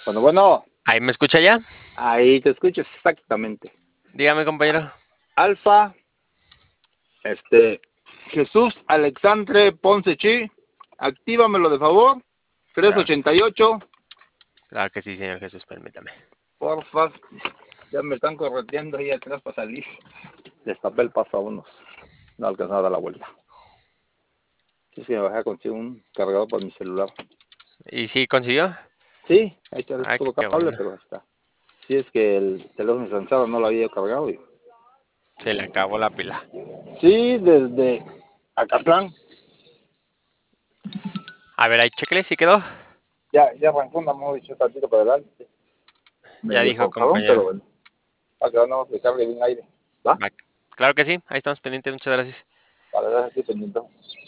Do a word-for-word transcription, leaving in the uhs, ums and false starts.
Bueno, bueno, ¿Ahí me escucha ya? ahí te escucho exactamente. Dígame, compañero. Alfa, este, Jesús Alexandre Ponce Chi, actívamelo de favor. Claro, trescientos ochenta y ocho, claro que sí, señor Jesús, permítame. porfa. Ya me están correteando ahí atrás para salir. Destapé el paso a unos. No alcanzaba a dar la vuelta. Sí, sí, me bajé a conseguir un cargador para mi celular. ¿Y sí consiguió? Sí, ahí está el Ay, puro qué cable, bueno. pero ahí está. Sí, es que el teléfono lanzado no lo había cargado. Y... Se le acabó la pila. Sí, desde Acatlán. A ver, ahí chéquele si quedó. Ya, ya arrancó, nada más echó tantito para adelante. Ya Medio dijo, pausadón, compañero. pero bueno. Para que no se cargue bien aire. ¿Va? Va. Claro que sí, ahí estamos pendientes, muchas gracias. Para dar aquí pendiente.